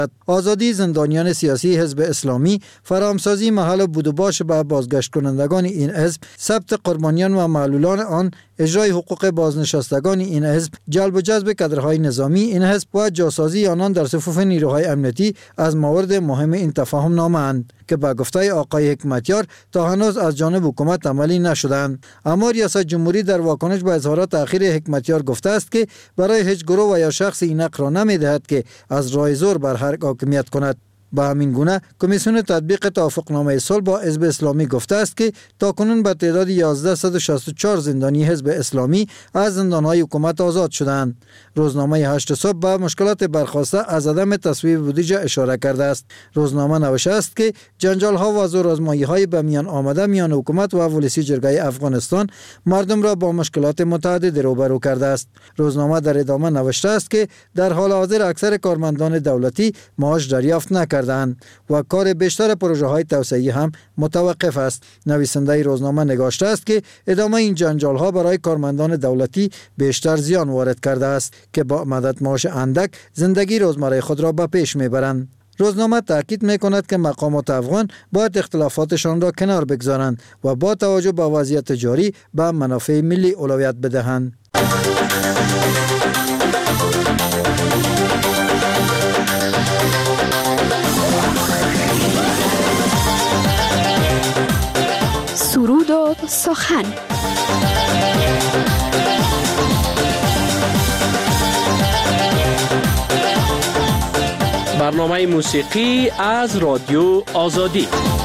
آزادی زندانیان سیاسی حزب اسلامی، فراهمسازی محل بود و باش به بازگشت کنندگان این حزب، ثبت قربانیان و معلولان آن، اجرای حقوق بازنشستگان این حزب، جلب و جذب کادرهای نظامی این حزب و جاسازی آنان در صفوف نیروهای امنیتی از موارد مهم این تفاهم نامه اند که به گفته آقای حکمتیار تا هنوز از جانب حکومت عملی نشدند. اما ریاست جمهوری در واکنش به اظهارات تأخیر حکمتیار گفته است که برای هیچ گروه و یا شخص این حق را نمی‌دهد که از راه زور بر حق حاکمیت کند. با همین گونه کمیسیون تطبیق توافقنامه صلح با حزب اسلامی گفته است که تاکنون به تعداد 1164 زندانی حزب اسلامی از زندانهای حکومت آزاد شدند. روزنامه 8 صبح به مشکلات برخاسته از عدم تصویب بودجه اشاره کرده است. روزنامه نوشته است که جنجال‌ها و زورآزمایی‌های به میان آمده میان حکومت و ولسی جرگه افغانستان مردم را با مشکلات متعدد روبرو کرده است. روزنامه در ادامه نوشته است که در حال حاضر اکثر کارمندان دولتی معاش دریافت نکردند و کار بیشتر پروژه های توسعه‌ای هم متوقف است. نویسنده روزنامه نگاشته است که ادامه این جنجال ها برای کارمندان دولتی بیشتر زیان وارد کرده است که با مدت معاش اندک زندگی روزمره خود را به پیش میبرند. روزنامه تاکید میکند که مقامات افغان باید اختلافاتشان را کنار بگذارند و با توجه به وضعیت جاری به منافع ملی اولویت بدهند. سرود و سخن. برنامه موسیقی از رادیو آزادی.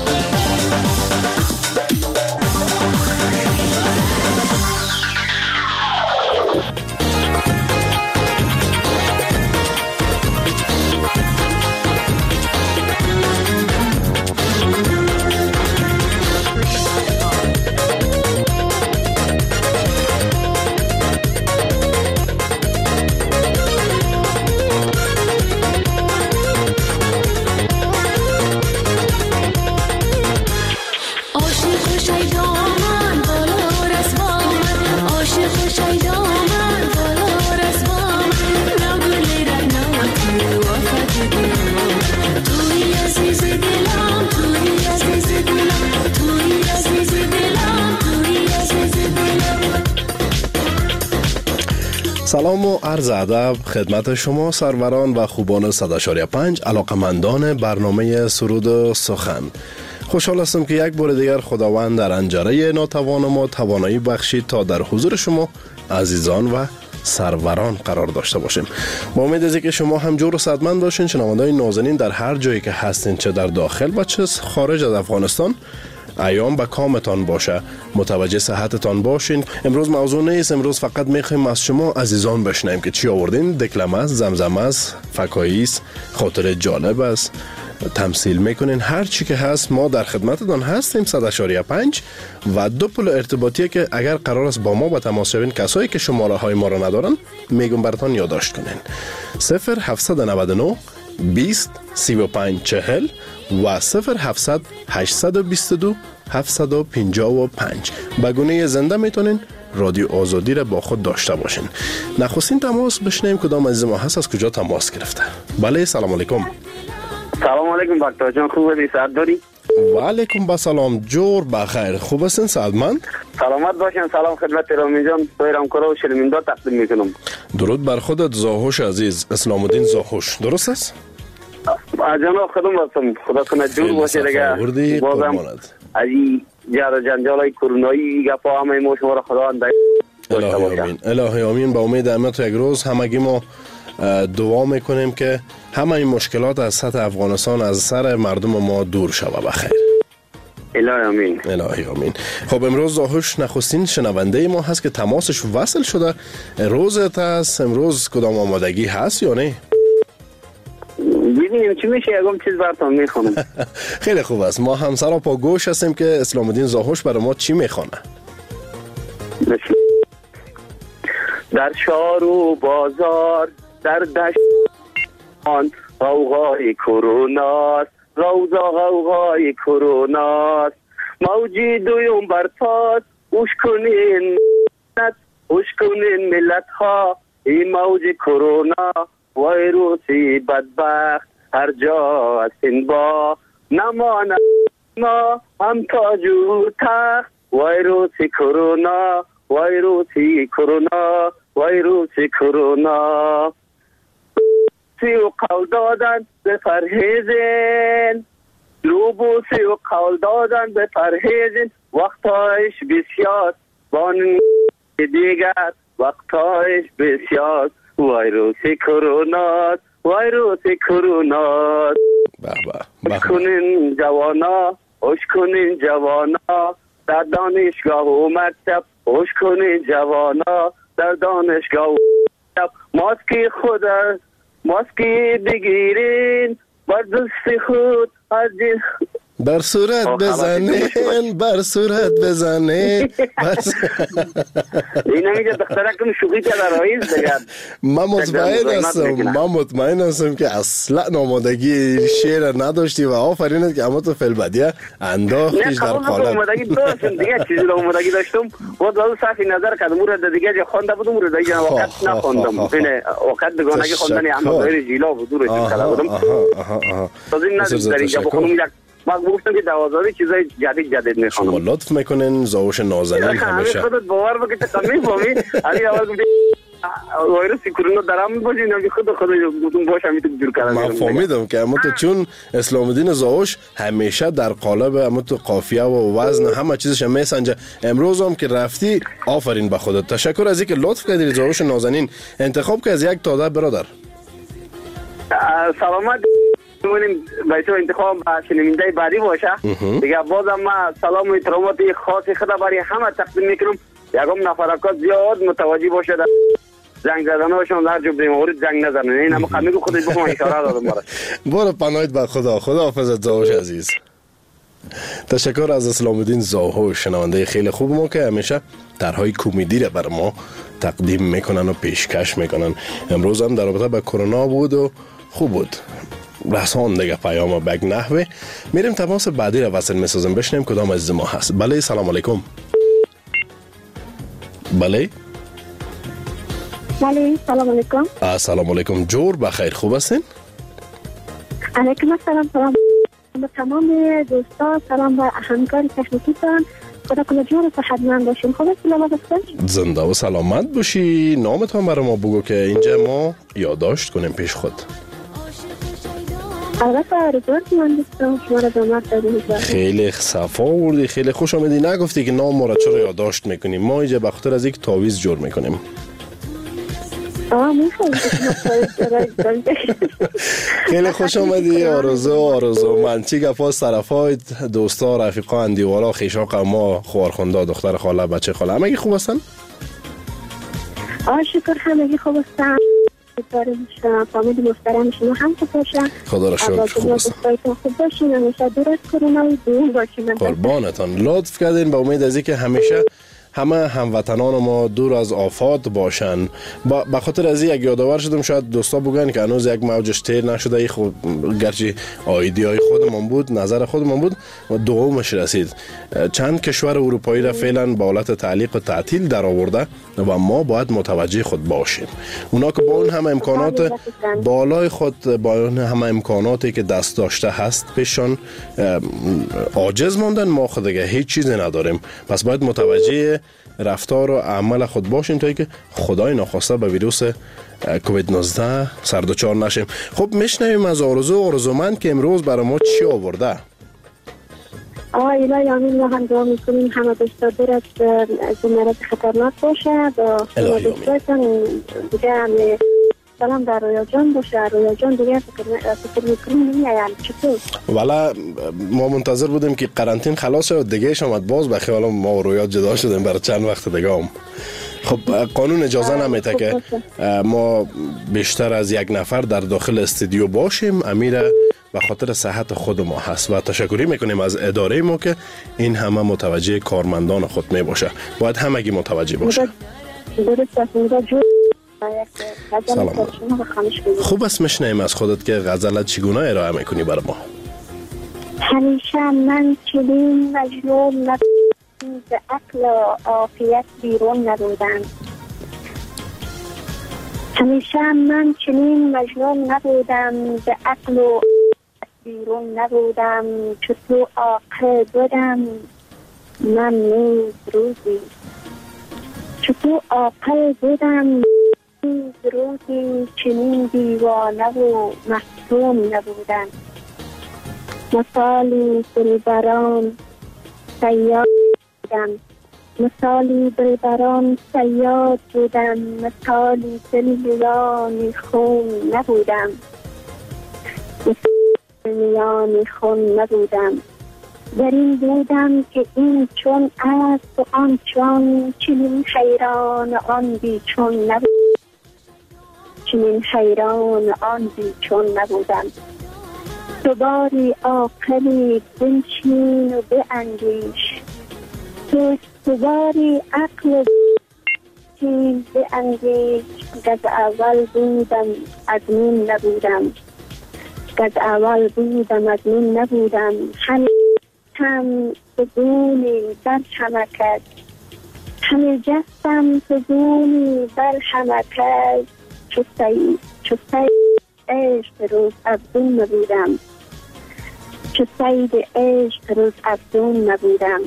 سلام و عرض ادب خدمت شما سروران و خوبان 100.5 علاقمندان برنامه سرود و سخن. خوشحال هستم که یک بار دیگر خداوند در انجره ناتوان ما توانایی بخشید تا در حضور شما عزیزان و سروران قرار داشته باشیم. با امید از اینکه شما هم جور و صحتمند باشین. شنوندگان نازنین در هر جایی که هستین، چه در داخل و چه خارج از افغانستان، ایام به کامتان باشه، متوجه صحتتان باشین. امروز موضوع نیست، امروز فقط میخوایم از شما عزیزان بشنویم که چی آوردین. دکلمه است، زمزمه است، فکایی است، خاطر جالب است، تمثیل میکنین، هر چی که هست ما در خدمتتان هستیم. 100.5 و دو پل ارتباطی که اگر قرار است با ما به تماس شوین، کسایی که شماره های ما را ندارن، میگم براتون یادداشت کنین. 0799 20 35 40 و 0700 822 755. به گونه زنده میتونین رادیو آزادی را با خود داشته باشین. نخستین تماس بشنیم کدام عزیز ما هست، از کجا تماس گرفته. بله، سلام علیکم. سلام علیکم بکتا جان، خوب هستی؟ سعد داری؟ و علیکم بسلام، جور بخیر. خوب هستین سعدمند؟ سلامت باشین. سلام خدمت رامی جان، بایرام کرا و شرمنده تقدیم میکنم. درود بر خودت زاهوش عزیز، اسلام الدین زاهوش، درست است؟ جناب خودم هستم. خدا کنه جور باشه دیگه. بازم از این جر جنجالای کرونایی گپا همه ما شما را خداوند الهی آمین. الهی آمین. با امید امت یک روز همگی ما دعا میکنیم که همه این مشکلات از سطح افغانستان از سر مردم ما دور شود بخیر. الهی آمین. الهی آمین. خب امروز زاهوش نخستین شنونده ما هست که تماسش وصل شده. روزت هست امروز، کدام آمادگی هست یا نه؟ ببینیم چی میشه، یکم چیز براتون میخونم. خیلی خوب است. ما هم سرا پا گوش هستیم که اسلام الدین زاهوش برای ما چی میخونه. در شهر و بازار، در دشت غوغای کروناست، روزا غوغای کروناست، موجی دویم برپاس، اوش کنین ملت ها، این موج کرونا ویروسی بدبخت هر جا هستین با نماند ما هم تاج و تخت ویروسی کرونا ویروسی کرونا ویروسی کرونا سی و قول دادن به پرهیزین لوبوسی و قول دادن به پرهیزین وقتایش بسیار بان دیگر وقتایش بسیار ویروسی کرونا ویروسی کرونا اش کنین جوانا اش کنین جوانا در دانشگاه و مکتب اش کنین جوانا در دانشگاه و مکتب ماسکی بگیرین بر دست خود از بر صورت بزنین بر صورت بزنین این همیشه دخترکم شوخی که در رایز بگرد من مطمئن هستم که اصلا آمادگی شعر نداشتی و آفرینت که اما تو فلبدیه انداختیش در قالب. نه آمادگی داشتم دیگه چیزی رو آمادگی داشتم و دارو صرفی نظر کردم مورد دیگه جا خونده بودم مورد دیگه وقت نخوندم وقت بگانگی خوندنی احمد جیلا بود رو چیز کرده بودم تازه ندید در اینجا بخونم یک ما گفتم که 12 چیزای جدید میخوام. شما لطف میکنین زاوش نازنین همیشه. خودت باور بکنی تا میفهمی. علی اول گفتی ویروس کرونا درام باشین نمی خود گفتم باشه میتونم جور کنم. من فهمیدم که اما تو چون اسلام الدین زاوش همیشه در قالب اما تو قافیه و وزن همه چیزش میسنجه. امروز هم که رفتی آفرین به خودت. تشکر از اینکه لطف کردی زاوش نازنین انتخاب که از یک تاده برادر. سلامت می‌مونیم بایسته انتخاب شنونده بعدی باشه دیگه بازم ما سلام و احترامات خاصی خدا برای همه تقدیم میکنم یکم نفرکات زیاد متوجه باشه در زنگ زدنهاشون در جو بیماری زنگ نزنن این هم قمیگو خودش بخوام اشاره دادم برو پناهت به خدا حافظت زاوش عزیز. تشکر از اسلام الدین زاوش شنونده خیلی خوب ما که همیشه طرحهای کمدی را بر ما تقدیم میکنن و پیشکش میکنن. امروز هم در رابطه با کرونا بود و خوب بود رسان دیگه پیام بگ نحوه میریم تماس بعدی رو وصل میسازم بشنیم کدام از ما هست. بله سلام علیکم. بله سلام علیکم. سلام علیکم جور بخیر خوب هستین؟ علیکم السلام. سلام به تمام دوستا سلام به همکار تکنیکیتان خدا کنه جور و صحتمند باشین. خوب هستین؟ زنده و سلامت باشی. نامتان برای ما بگو که اینجا ما یادداشت کنیم پیش خود. خیلی صفا آوردی خیلی خوش آمدی نگفتی که نام ما را چرا یادداشت میکنیم ما اینجا به خاطر از یک تعویض جور میکنیم. خیلی خوش آمدی آرزو من چی گفا طرفای دوستا رفیقا اندیوارا خیشاق ما خوارخونده دختر خاله بچه خاله همگی خوب هستن؟ شکر همگی خوب هستن. فامیل محترم شما هم خوب باشن. خدا را شکر خوب هستن. خوب باشین همیشه دور از کرونا دور باشین. قربانتان لطف کردین به امید از اینکه همیشه همه هموطنان ما دور از آفات باشن. به خاطر از یک یادآور شدم شاید دوستا بگن که هنوز یک موجش تیر نشده خود گرچه ایده‌های خودمون بود نظر خودمون بود و دومش رسید. چند کشور اروپایی را فعلا با حالت تعلیق و تعطیل در آورده و ما باید متوجه خود باشیم. اونا که با اون همه امکانات بالای خود با اون همه امکاناتی که دست داشته هست پیشان عاجز ماندن ما خود دیگه هیچ چیزی نداریم. پس باید متوجه رفتار و عمل خود باشیم تا اینکه خدای ناخواسته به ویروس کووید 19 سردوچار نشیم. خب میشنویم از آرزومند که امروز برای ما چی آورده؟ الهی آمین ما هم دعا میکنیم همه دوستا دور از مرض خطرناک باشه با دوستایتان دیگه همه سلام در رویا جان باشه. رویا جان دیگه فکر میکنیم نمیایم چطور؟ والا ما منتظر بودیم که قرنطین خلاص شد دیگه شامد باز به خیال ما و رویا جدا شدیم برای چند وقت دیگه هم. خب قانون اجازه نمیده که ما بیشتر از یک نفر در داخل استودیو باشیم. امیره به خاطر صحت خود ما هست و تشکری میکنیم از اداره ما که این همه متوجه کارمندان خود میباشه. باید همگی متوجه باشه. سلام. خوب است میشنیم از خودت که غزلت چگونه ارائه میکنی برای ما؟ همیشه من چنین مجنون به عقل و عافیت بیرون نبودم. همیشه من چنین مجنون نبودم، به عقل و بیرون نبودم، چو تو عاقل بودم من نیز روزی، چو تو عاقل بودم نیز روزی، چنین دیوانه و محزون نبودم. مثالی دلبران صیاد بودم، مثالی دلبران صیاد بودم، مثالی دلبران خون نبودم، میان خون نبودم. در این بودم که این چون است و آن چون، چنین حیران آن بی چون نبودم، چنین حیران آن بی چون نبودم. تو باری عاقلی بنشین و باندیش، تو باری عقل بنشین باندیش، از اول بودم ادمین نبودم، از اول بودم ادمین نبودم. هم فزونی بر حمکت، همه جستم فزونی بر حمکت، چو سید عشق روز افزون نبودم، چو سید عشق روز افزون نبودم.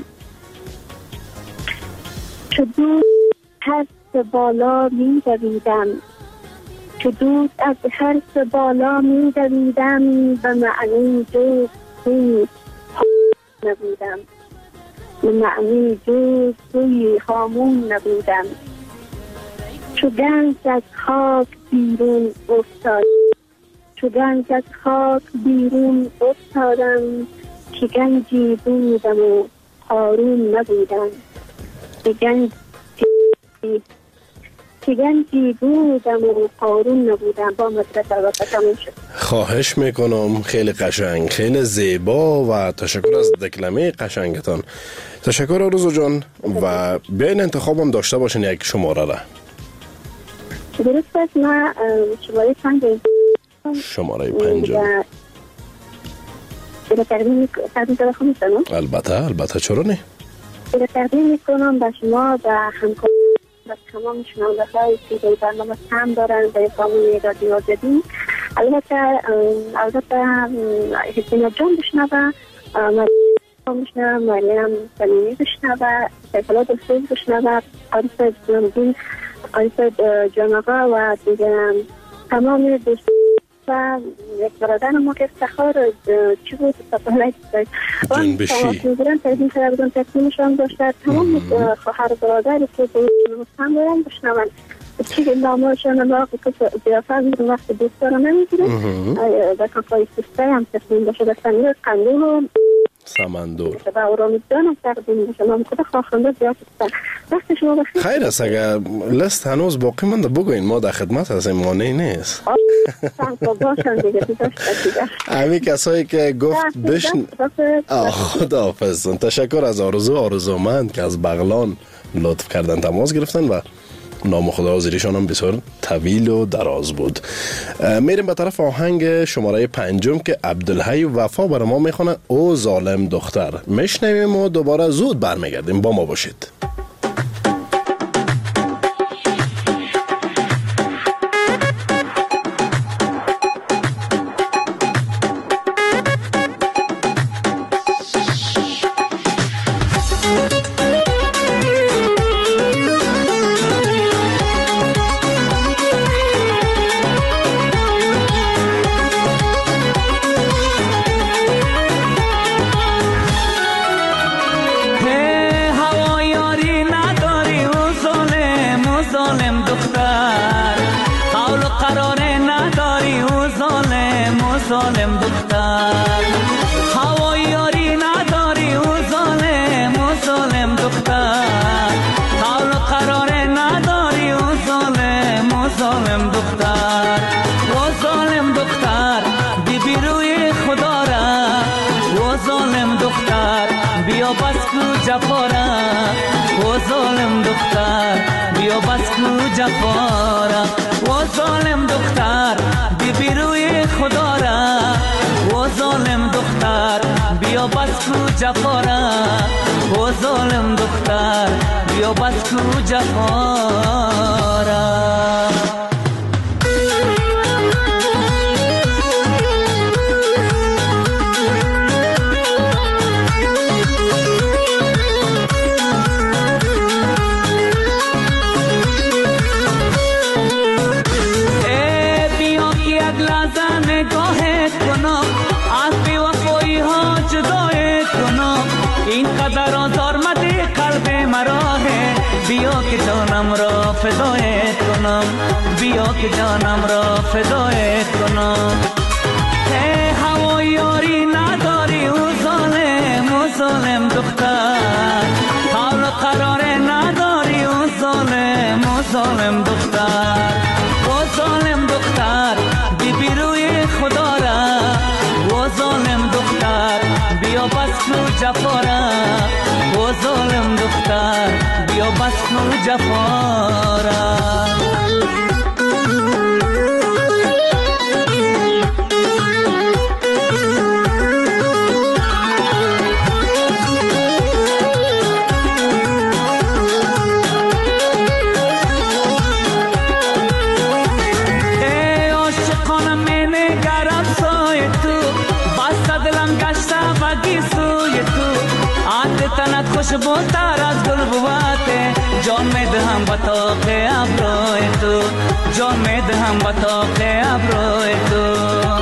چو دود هر سه بالا می دویدم، چو دود از هر سه بالا می دویدم، به معنی جز سوی نبودم، به معنی جز سوی هامون نبودم. چو گنج از خاک بیرون افتاد، چو گنج از خاک بیرون افتادم، که گنجی بودم و قارون نبودم، که گنجی بودم و قارون نبودم. با مدرسه و تموم شد. خواهش میکنم، خیلی قشنگ، خیلی زیبا و تشکر از دکلمه قشنگتان. تشکر آرزو جان و بیاین انتخابم داشته باشین یک شماره را. درست است. ما شماره 5 شماره 5 تقدیم میکنم. البته چرا نه؟ تقدیم میکنم به شما و همکاران و تمام شنونده‌هایی که در برنامه هم دارن در کانون رادیو آزادی. البته حسین جان بشنوه، بشنوه، مریم سلیمی بشنوه، سیفالله دلسوز بشنوه، قاریس جانبین، قاریس جانقا و دیگه تمام دوستان و یک برادر ما که افتخار چی بود سپاهلک جنبشی میگیرن تقدیم کرده بودن تقدیمشان داشته. تمام خواهر برادری که هم دارن بشنون چی نامهشان ناقی که زیافه زیر وقت دوست دارم نمیگیرن و کافای سسته هم تقدیم باشه به سمیر قندون و سمندور و اورامیدان تقدیم باشه. نام خدا خواهنده زیاد سسته. وقت شما بخیر. خیر است. اگر لست هنوز باقی منده بگوین، ما در خدمت هستیم، مانعی نیست. همین کسایی که گفت بشن خدا حافظ. تشکر از آرزومند که از بغلان لطف کردن تماس گرفتن و نام خدا حاضریشان هم بسیار طویل و دراز بود. میریم به طرف آهنگ شماره 5 که عبدالحی وفا برای ما میخونه او ظالم دختر. میشنویم و دوباره زود برمیگردیم. با ما باشید. جفارا و ظالم دختر بی روی خدا را و ظالم دختر بیا بس کو جفارا و ظالم دختر بیا بس کو جفارا بیا که جانم را فدای کنم. هوا یاری نداری او ظالم دختر، حال قرار نداری او ظالم دختر. او ظالم دختر بی روی خدا را، او ظالم دختر بیا بس کنو جفا را، او ظالم دختر بیا بس کنو جفا را. تنت خوشبو تر از گل بواته، جان می دهم با طاق ابروی تو، جان می دهم با طاق ابروی تو.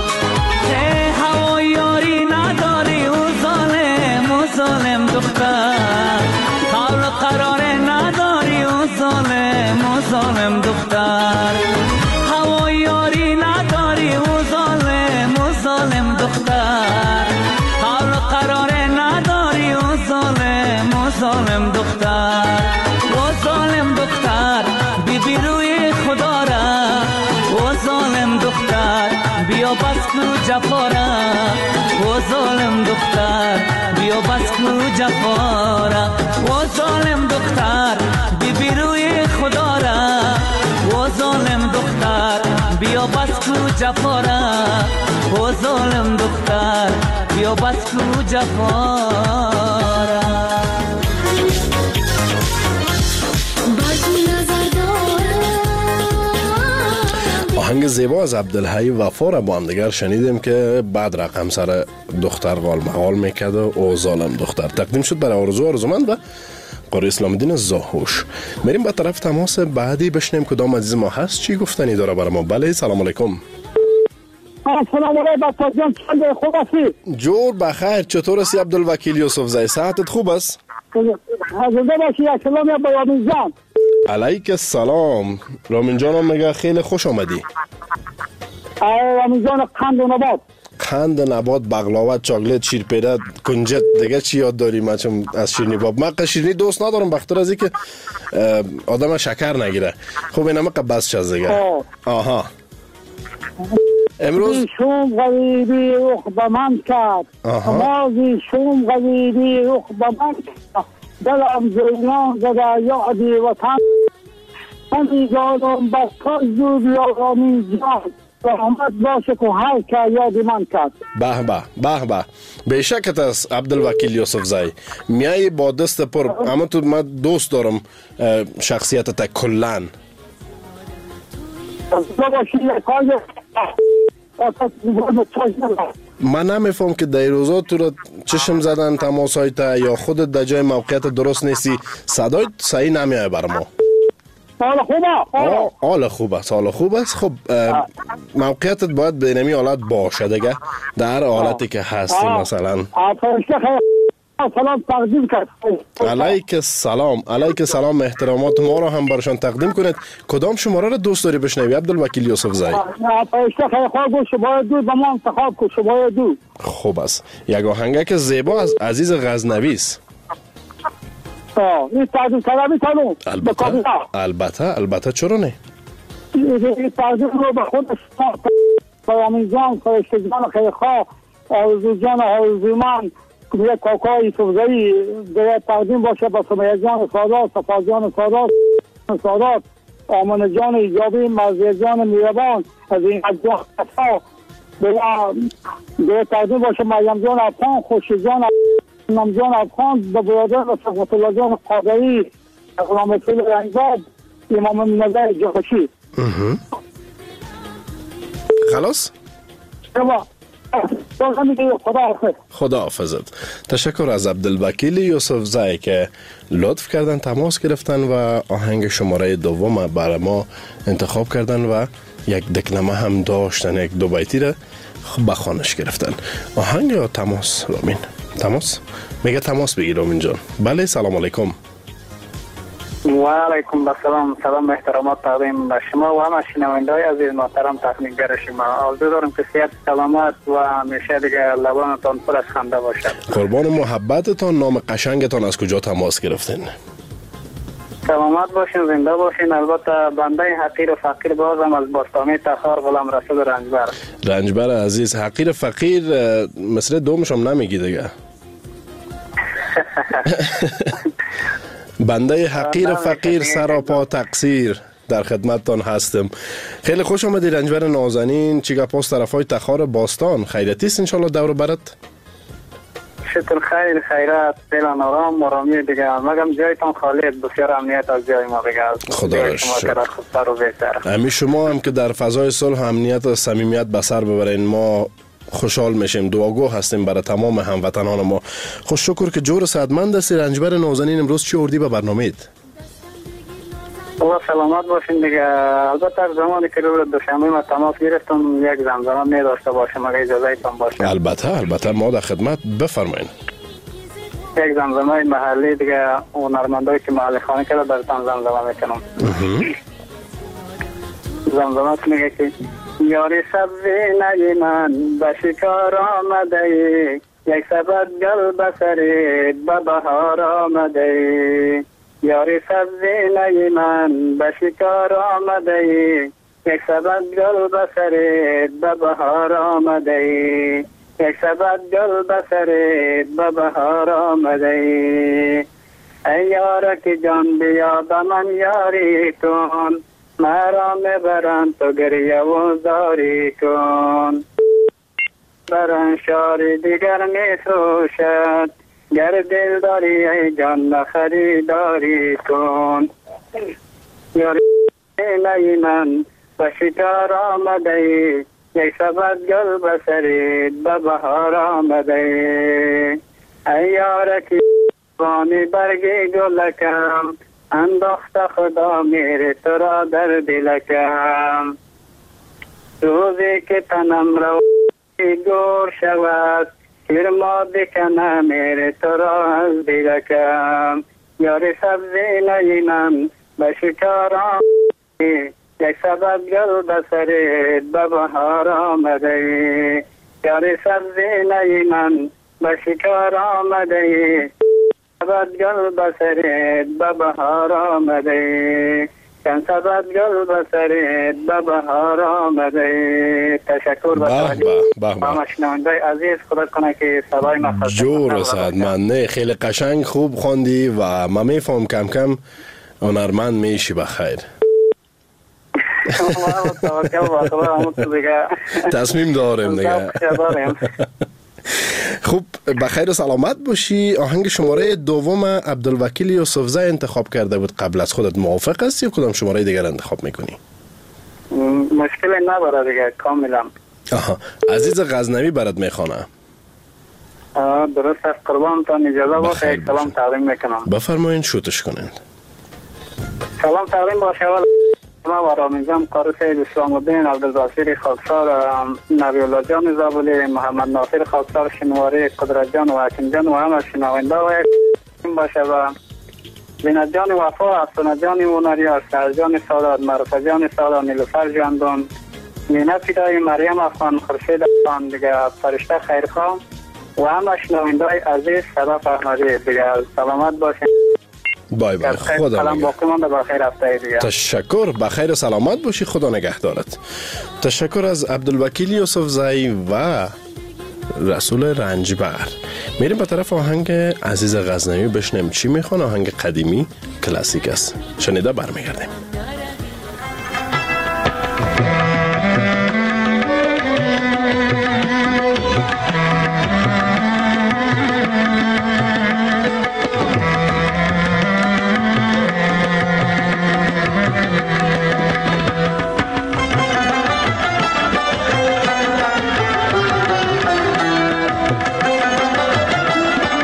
هوا یاری نداری او ظالم دختر، حال قرار نداری او ظالم دختر. هوا یاری نداری او ظالم دختر، حال قرار نداری او ظالم دختر. او ظالم دختر بی روی خدا را، او ظالم دختر بیا بس کنو جفا را، او ظالم دختر بیا بس کنو جفا را. او ظالم دختر بی روی خدا را، او ظالم دختر بیا بس کنو جفا را، او ظالم دختر بیا بس کنو جفا را. آهنگ زیبا از عبدالحی وفا را با هم دیگر شنیدیم که بعد رقم سر دختر غال مغال میکرد و او ظالم دختر تقدیم شد برای آرزومند و قاری اسلام الدین زاهوش. میریم به طرف تماس بعدی بشنیم کدام عزیز ما هست چی گفتنی داره برای ما. بله سلام علیکم. سلام علیکم بچه جان، چند خوب هستی؟ جور بخیر، چطور هستی عبدالوکیل یوسف زی؟ صحتت خوب است؟ زنده باشی. سلام با رامین جان. علیک السلام. رامین جانم میگه خیلی خوش آمدی. رامین جان قند و نبات، قند نبات، بغلاوت، چاکلت، شیرپیره، کنجد، دیگه چی یاد داری؟ من چون از شیرینی باب من شیرینی دوست ندارم بخاطر از اینکه آدم شکر نگیره. خب اینم بس چیز دیگه. آها امروز شوم غریبی رخ به من کرد، مازی شوم غریبی رخ به من کرد، دلم زیران زده یادی وطن، من ایجادم بس کازو بیا رامین جان، رحمت باشه که هر که یادی من کرد. به به به به بیشکت است عبدالوکیل یوسف زی. میای با دست پر، اما تو من دوست دارم شخصیتت کلن. من نمیفهم که در روزا تو رو چشم زدن تماس های تا یا خودت در جای موقعیت درست نیستی، صدای صحیح نمیای بر ما. حال خوبه؟ حال خوب است، حال خوب است. خب موقعیتت باید به نمی حالت باشه دیگه، در حالتی که هستی مثلا. سلام تقدیم کرد. علیک السلام. علیک السلام. احترامات ما رو هم برشان تقدیم کنید. کدام شماره رو دوست داری بشنوی عبدالوکیل یوسف زی؟ خوب است. یک آهنگک زیبا از عزیز غزنوی است. این تقدیم کردم تانو. البته چرا نه؟ این تقدیم رو به خود رامین جان، فرشته جان خیرخواه، آرزو جان آرزومند، یک کاکای سوزایی باید تقدیم باشه با سمیه جان سادات، صفا جان سادات، آمن جان ایجابی، مرزی جان میربان، از این جان صفا باید تقدیم باشه مریم جان افغان، خوشی جان نام جان افغان، به برادر و صفت الله جان قادری، غلام فیل رنگباب، امام نظر جاخشی. خلاص؟ خدا حافظت. تشکر از عبدالوکیل یوسف زی که لطف کردن تماس گرفتن و آهنگ شماره دوم برای ما انتخاب کردن و یک دکلمه هم داشتن، یک دو بیتی را به خوانش گرفتن. آهنگ یا تماس رامین؟ تماس؟ میگه تماس بگیر رامین جان. بله سلام علیکم. و علیکم السلام. سلام احترامات تقدیم به شما و همه شنونده‌های عزیز محترم تکنیکگر شما. آرزو دارم که صحت سلامت و همیشه دیگه لبانتان پر از خنده باشد. قربان محبتتان. نام قشنگتان از کجا تماس گرفتین؟ سلامت باشین، زنده باشین. البته بنده حقیر و فقیر بازم از باستانی تخار غلام رسول رنجبر. رنجبر عزیز. حقیر فقیر مثل دومش هم نمیگی دیگه. بنده حقیر فقیر سراپا تقصیر در خدمتتان هستم. خیلی خوش آمدی رنجبر نازنین. چی گپاس طرفای تخار باستان؟ خیرتیست انشالله دور برت؟ شکر خیر، خیرات، فعلا آرام آرامی دیگه. مگم جایتان خالی، بسیار امنیت از جای ما دیگه. خدا را شکر. همین شما هم که در فضای صلح و امنیت و صمیمیت به سر ببرین ما خوشحال میشیم. دعاگو هستیم برای تمام هموطنان ما. خوش شکر که جور صحتمند هستی رنجبر نازنین. امروز چی اردی به برنامه‌ات؟ الله سلامت باشین دیگه. البته از زمانی که روز دوشنبه ما تماس گرفتم یک زمزمه می داشته باشم اگه اجازه ایتان باشه. البته ما در خدمت. بفرمایید. یک زمزمه محلی دیگه هنرمندایی که محلی خانه کرده براتون زمزمه میکنم. زمزمه میگه که یاری سبزی نی من به شکار آمده ای، یک سبد گل بسری به بهار آمده ای. یاری سبزی نی من به شکار آمده ای، یک سبد گل بسری به بهار آمده ای. یک سبد گل بسری به بهار آمده ای. ای یارا که جان بیا به من یاری کن، مرا میبرن تو گریه و زاری کن. برن شاری دیگر میفروشد، گر دل داری ای جان خریداری کن. یاری نی من به شکار آمده ای، یک سبد گل بسرید به بهار آمده ای. ای یارکی بانی برگی گلکم، انداخت خدا میره تو را در دلکم. روزی که تنم رو گور شود، فرما بکنم میره تو را از دلکم. یاری سبزی نی من به شکار آمده، یک سبد گل بسرید به بهار آمده ای. یاری سبزی نی من به شکار آمده ای، سبد گل بسرید به بهار آمده ای. چند سبد گل بسرید به بهار آمده ای. تشکر به شنونده عزیز. خدا کنه که صدای ما جور صحتمند. خیلی قشنگ خوب خواندی و من میفهم کم کم هنرمند میشی. بخیر. تصمیم داریم دیگه. خوب بخیر و سلامت باشی. آهنگ شماره دوم عبدالوکیل یوسفزی انتخاب کرده بود. قبل از خودت موافق هستی یا کدام شماره دیگر انتخاب میکنی؟ مشکل نداره دیگه، کاملا. عزیز غزنوی برات میخوانه. درست است. قربانتان اجازه باشه یک سلام تقدیم میکنم. بفرمایید شوتش کنید. سلام تقدیم باشه ما و رامیزم قاری سید اسلام الدین عبدالبصیر خاکسار، نبی الله جان زابلی، محمد ناصر خاکسار، شنواری قدرت جان و حکیم جان و همه شنونده و باشه و زینت جان وفا، افسانه جان اوناری، استر جان سادات، معروفه جان سادات، نیلوفر جاندون، مینه فیدای مریم افغان، خورشید افغان دیگه، فرشته خیرخواه و همه شنونده عزیز صدا فرمایی دیگه. سلامت باشین. بای بای. خدا نگهدارت. تشکر. بخیر و سلامت باشی. خدا نگهدارت. تشکر از عبدالوکیل یوسفزی و رسول رنجبر. میریم به طرف آهنگ عزیز غزنوی بشنیم چی میخوان. آهنگ قدیمی کلاسیک است. شنیده برمیگردیم.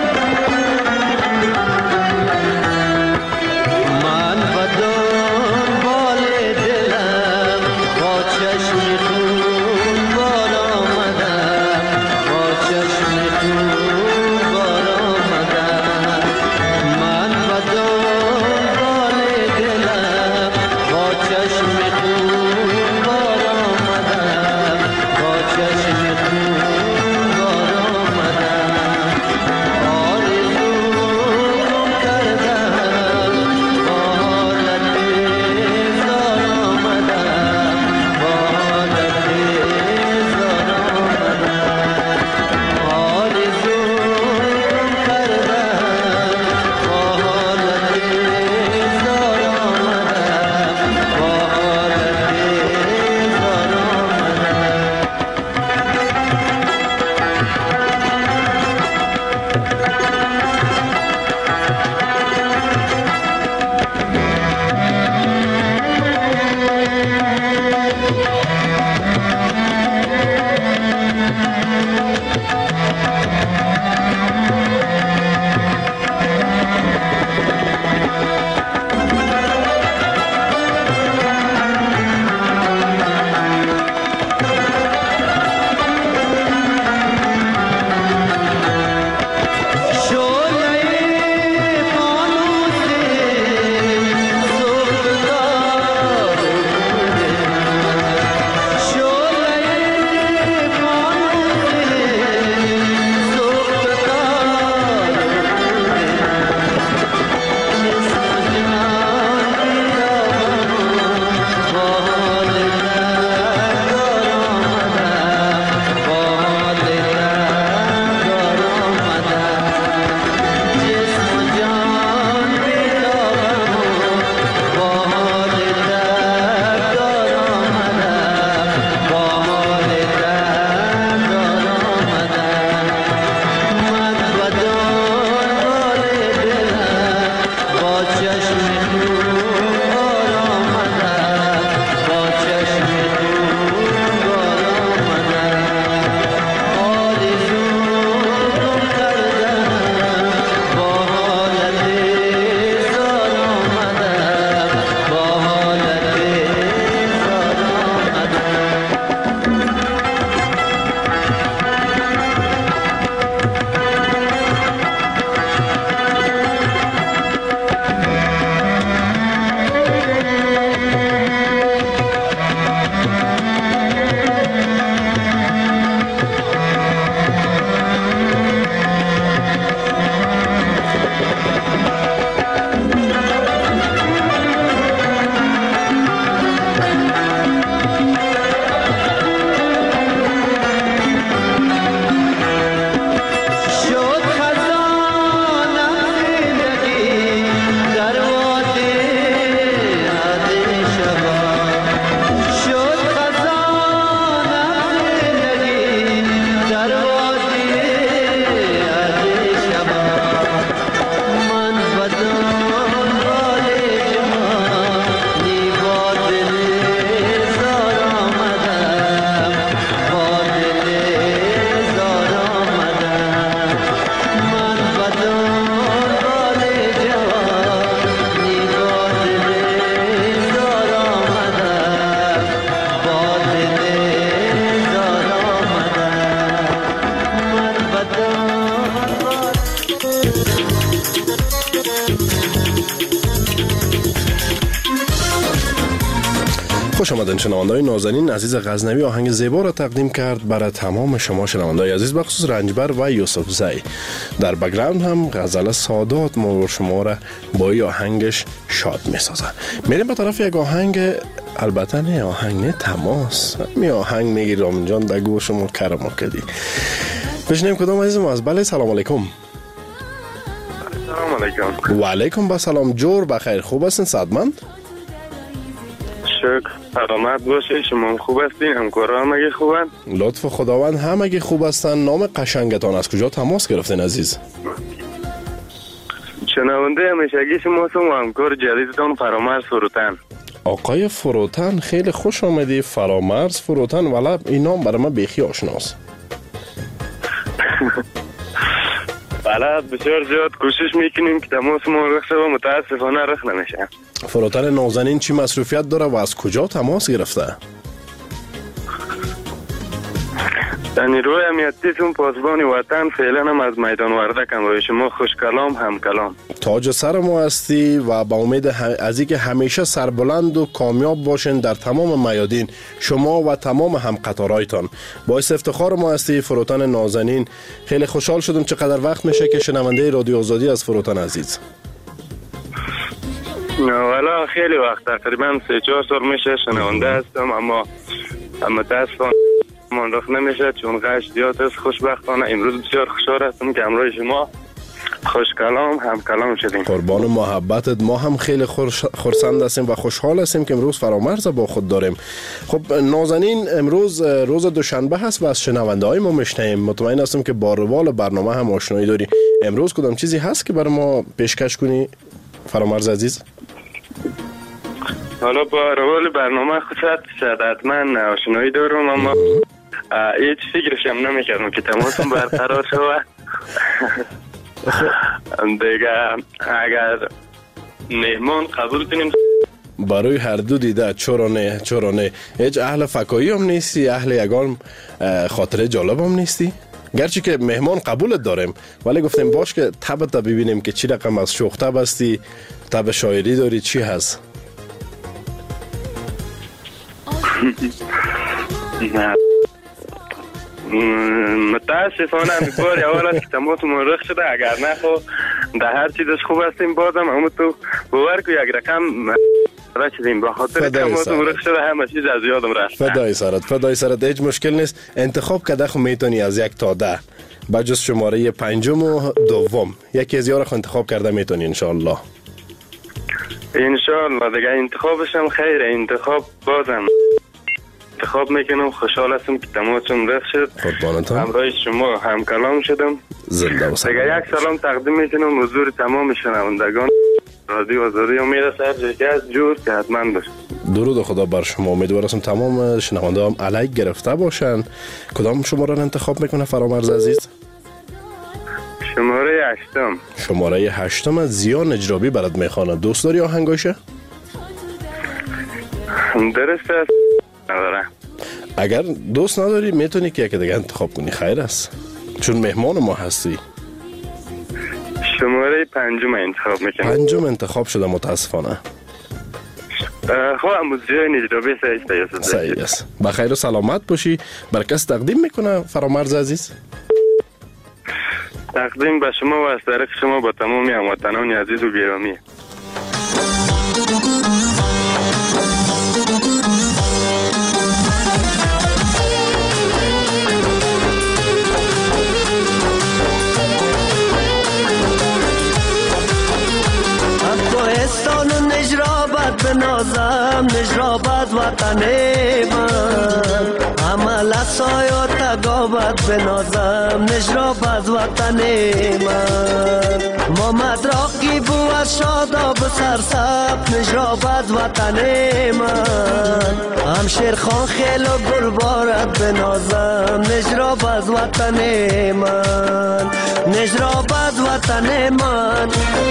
من بدو خوش آمدین شنونده‌های نازنین. عزیز غزنوی آهنگ زیبا را تقدیم کرد برای تمام شما شنونده‌های عزیز، بخصوص رنجبر و یوسف زی. در بک‌گراند هم غزل سادات ما شما را با این آهنگش شاد می‌سازه. میریم به طرف یک آهنگ، البته نه آهنگ، نه تماس. می آهنگ میگی رامین جان در گوش شما کرم کردی. بشنیم کدام عزیز ما از. بله سلام علیکم. سلام علیکم. و علیکم با سلام. جور بخیر، خوب هستین؟ صحتمند؟ شکر، سلامت باشه. شما خوب هستین؟ همکارا همگی خوبن؟ لطف خداوند همگی خوب هستن. نام قشنگتان از کجا تماس گرفتین عزیز؟ شنونده همیشگی شما و همکار جدیدتان فرامرز فروتن. آقای فروتن خیلی خوش آمدی. فرامرز فروتن، ولی این نام برای من بیخی آشناست. بله بسیار زیاد کوشش میکنیم که تماس ما رخ شد و متاسفانه رخ نمیشه. فروتن نازنین چی مصروفیت داره و از کجا تماس گرفته؟ در نیروی امنیتیتون پاسبان وطن، فعلا هم از میدان وردک هم. شما خوش کلام هم کلام. تاج سر ما هستی و با امید از اینکه همیشه سربلند و کامیاب باشین در تمام میادین، شما و تمام هم قطارایتان. باعث افتخار ما هستی فروتن نازنین. خیلی خوشحال شدم. چقدر وقت میشه که شنونده رادیو آزادی از فروتن عزیز؟ والا خیلی وقت، تقریبا 3-4 سال میشه شنونده هستم، اما متاسفانه من رخ نمیشه چون غش زیاد است. خوشبختانه امروز بسیار خوشحال هستم که همراه شما خوش کلام هم کلام شدیم. قربان محبتت. ما هم خیلی خرسند هستیم و خوشحال هستیم که امروز فرامرز با خود داریم. خب نازنین، امروز روز دوشنبه هست و از شنونده های ما میشنیم. مطمئن هستم که با روال برنامه هم آشنایی داری. امروز کدام چیزی هست که برای ما پیشکش کنی فرامرز عزیز؟ حالا با روال برنامه خودت حتما آشنایی دارم، اما هیچ فکرش هم نمیکردم که تماسم برقرار شود. دیگه اگر مهمان قبول کنیم برای هر دو دیده. چرا نه. هیچ اهل فکایی هم نیستی؟ اهل یگان خاطره جالب هم نیستی؟ گرچه که مهمان قبولت داریم، ولی گفتیم باش که تبت ببینیم که چی رقم از شوخ تب هستی، تب شاعری داری، چی هست؟ نه متاسفانه باری اول است که تماس مرخ شده. اگر نه خب در هر چیزش خوب هستیم. بازم اما تو باور کو یک رقم را شدیم به خاطر تماس مرخ شده همه چیز از یادم رفت. فدای سرت. هیچ مشکل نیست. انتخاب کده خو میتونی از 1 تا 10 بجز شماره 5 و 2 یکی از یارا خو انتخاب کرده میتونی انشاءالله. دیگه انتخابش هم خیره. انتخاب بازم انتخاب میکنم. خوشحال هستم که تماسم رخ شد. قربانتان. همراه شما هم کلام شدم. زنده و سلام. دیگه یک سلام تقدیم میکنم حضور تمام شنوندگان رادیو آزادی. امید است هر جایی که از جور که حتما باشه. درود خدا بر شما. امیدوارم تمام شنونده هم علیک گرفته باشن. کدام شماره را انتخاب میکنه فرامرز عزیز؟ شماره 8. شماره 8 زیا نجرابی برات میخوانه. دوست داری آهنگاشه؟ درست است. نداره. اگر دوست نداری میتونی که یک دیگه انتخاب کنی. خیر است، چون مهمان ما هستی. شماره 5 انتخاب میکنم. 5 انتخاب شده متاسفانه. خب اموزیای نجرابی صحیح است. بخیر و سلامت باشی. بر کس تقدیم میکنه فرامرز عزیز؟ تقدیم به شما و از طریق شما با تمامی هموطنان عزیز و گرامی. بنازم نجرابت وطن من، عمل سایو تگابت بنازم نجرابت وطن من. محمد راقی بو از شاداب سرسب نجرابت وطن من. همشیر خان خیل و گل بارد بنازم نجرابت وطن من. نجرابت وطن من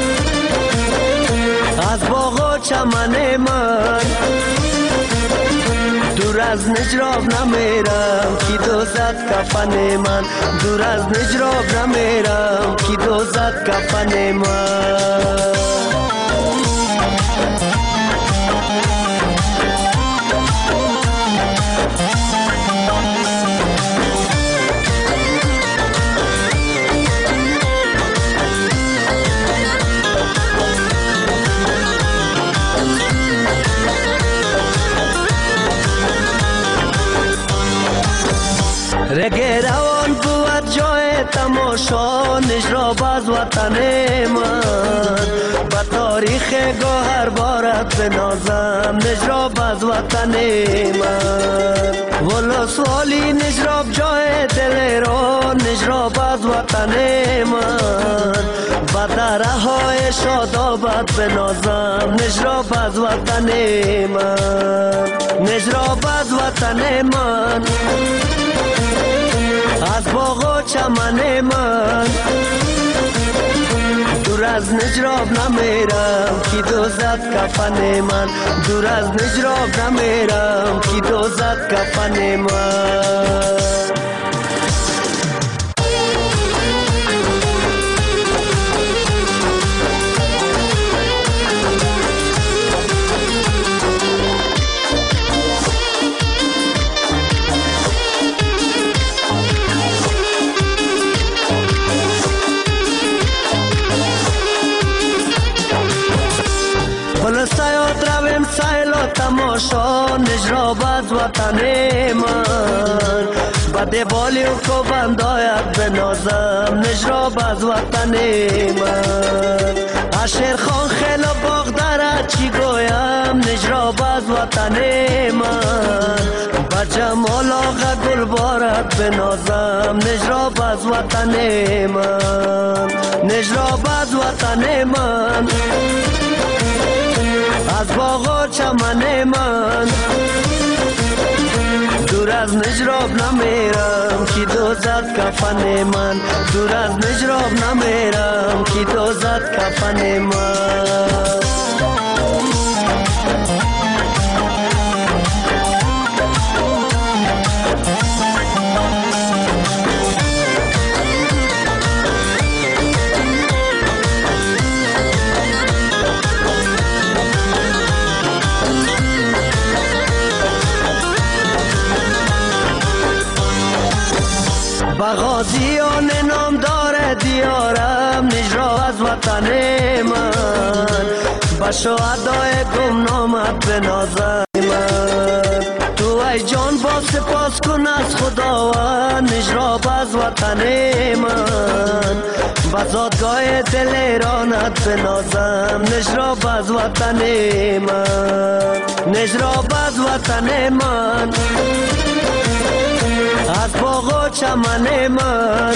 از باغ و چمن من. دور از نجراب نمیرم کی دوزد کفن من. دور از نجراب نمیرم کی دوزد کفن من. تماشا نجراب از وطن من به تاریخ گوهر بارد بنازم نجراب از وطن من ولو سوالی نجراب جای دل را نجراب از وطن من به دره های شادابت بنازم نجراب از وطن من نجراب از وطن من از باغ و چمن من دور از نجراب نمیرم کی دوزد کفن من دور از نجراب نمیرم کی دوزد کفن من سیاد رویم سیل و تماشا نجراب از وطن من بده بالی و کوبندایت بنازم نجراب از وطن من اشیر خان خیل و باغ دارد چی گویم نجراب از وطن من با جمال آقا گل بارد بنازم نجراب از وطن من نجراب از وطن من از باغ و چمن من دور از نجراب نمیرم کی دوزد کفن من دور از نجراب نمیرم کی دوزد کفن من غازیان نام داره دیارم نجرا از وطن من با شهدای گمنامت بنازم من تو ای جان با سپاس کن از خداوند نجرا از وطن من با زادگاه دل ایرانت بنازم نجرا از وطن من نجرا از وطن من از باغ و چمن من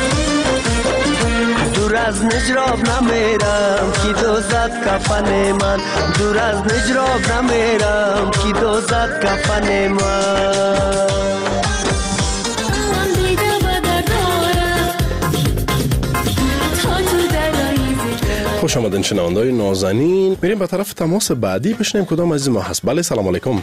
دور از نجراب نمیرم کی دوزد کفن من دور از نجراب نمیرم کی دوزد کفن من خوش آمدین شنونده‌های نازنین. میریم به طرف تماس بعدی بشنیم کدام عزیز ما هست. بله سلام علیکم.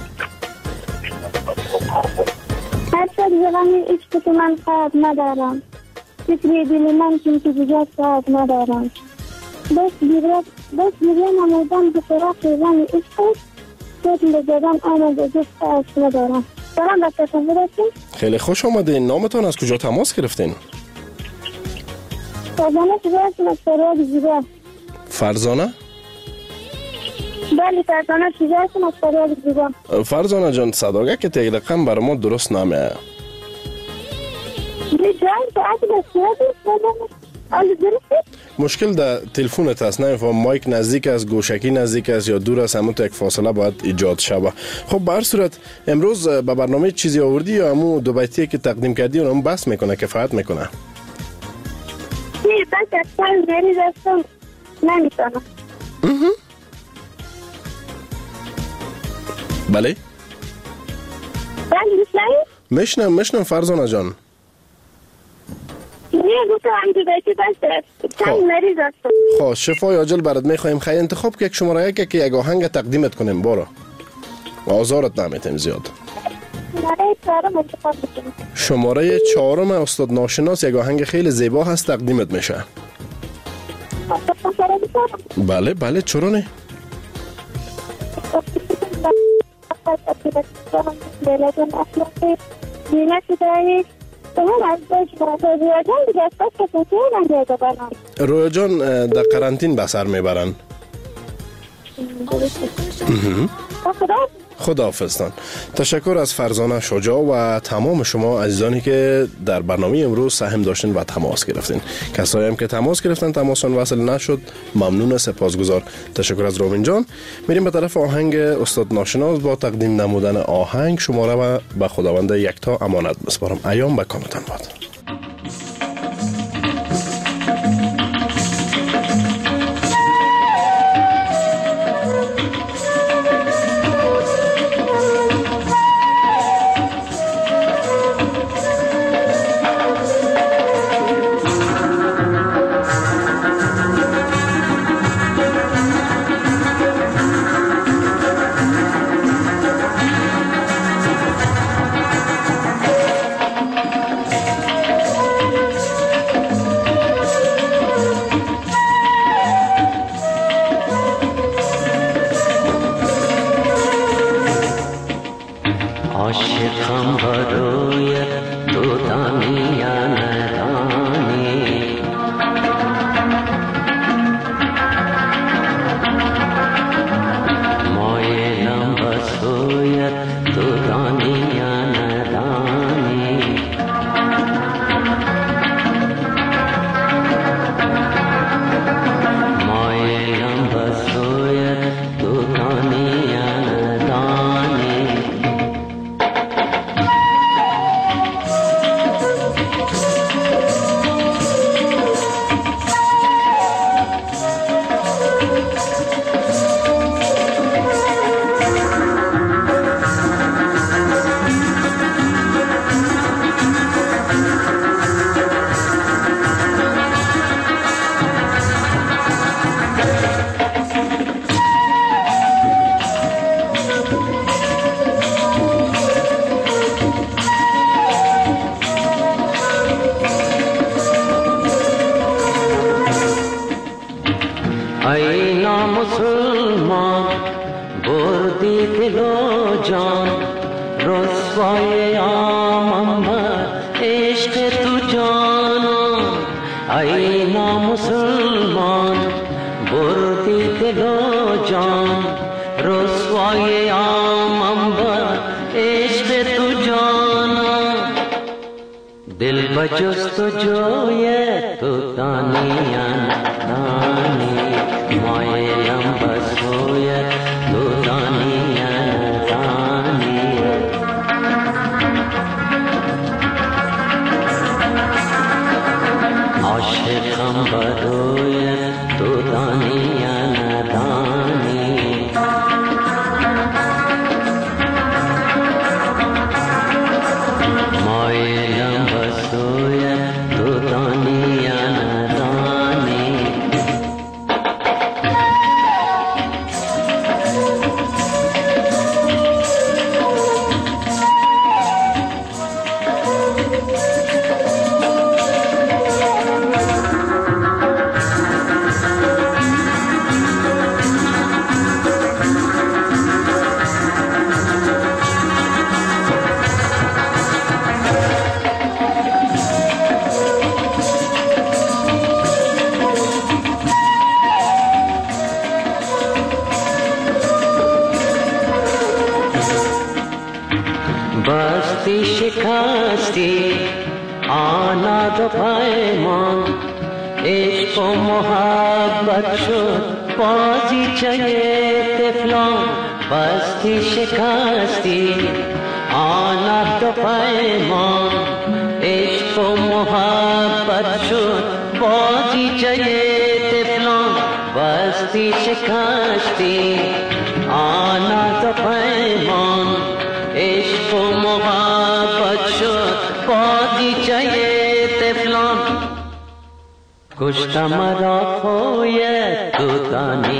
زبانی عشق تو من خواب ندارم فکری دل من چون که دیگر خواب ندارم بس گریه نمودم به طرف زن عشق شکل زدن آمد و جست عشق ندارم دارم به تصور هستیم. خیلی خوش آمدین. نامتان از کجا تماس گرفتین؟ فرزانه چیزا هستیم از فریاد زیبا. فرزانه؟ بله فرزانه چیزا هستیم از فریاد زیبا. فرزانه جان صداگه که تیگ رقم برای ما درست نمیه. مشکل در تلفونت است. نمیفهم مایک نزدیک است گوشکی نزدیک است یا دور است همون تو یک فاصله باید ایجاد شود. خب به هر صورت امروز به برنامه چیزی آوردی یا همون دو بیتی که تقدیم کردی اونم بس میکنه کفایت میکنه؟ نه بس اصلا مریض هستم نمیتونم. بله میشنم فرزانه جان. خب شفای عاجل برات میخوایم. خیلی انتخاب که یک شماره که یک آهنگ تقدیمت کنیم بارا آزارت نمیتیم زیاد. شماره 4 استاد ناشناس یک آهنگ خیلی زیبا هست تقدیمت میشه. بله چرا نه. رویا جان در قرنطین به سر میبرن. خداحافظتان. تشکر از فرزانه شجاع و تمام شما عزیزانی که در برنامه امروز سهم داشتین و تماس گرفتین. کسایی هم که تماس گرفتن تماسشون وصل نشد، ممنون، سپاسگزار. تشکر از روبین جان. میریم به طرف آهنگ استاد ناشناس با تقدیم نمودن آهنگ. شماره و به خداوند یکتا امانت بسپارم. ایام به کامتان باد. عاشقم برای تو دانی یا ندانی، مایلم به سویت تو دانی یا ندانی، مایلم به سویت تو دانی یا ندانی. ای نامسلمان بردی دل و جان، رسوای آمم به عشق تو جانان. ای نامسلمان بردی دل و جان، رسوای آمم به عشق تو جانان. دل به جستجوی تو دانیم دانی، مایلم به سوی تو دانی ندانی. عاشقم برای تو دانی ندانی، مایلم به سوی تو دانی ندانی. بستی شکستی آناد و پیمان، عشق و محبت شد بازیچه طفلان. بستی شکستی آناد و پیمان، عشق و محبت شد بازیچه طفلان. بستی شکستی آناد و پیمان، عشق و محبت شد بازیچه طفلان. کشت مرا خوی تو دانی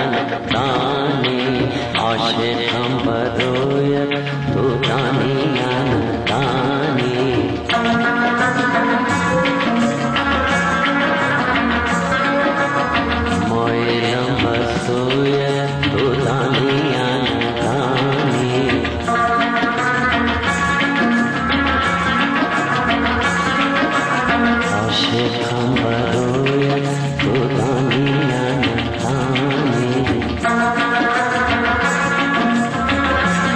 دانی، عاشقم برای تو دانی دانی. مایلم به سوی تو دانی دانی. عاشقم برای تو دانی ندانی.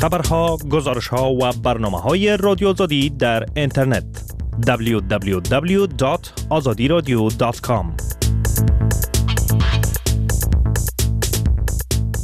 خبرها، گزارشها و برنامه‌های رادیو آزادی در اینترنت www.azadiradio.com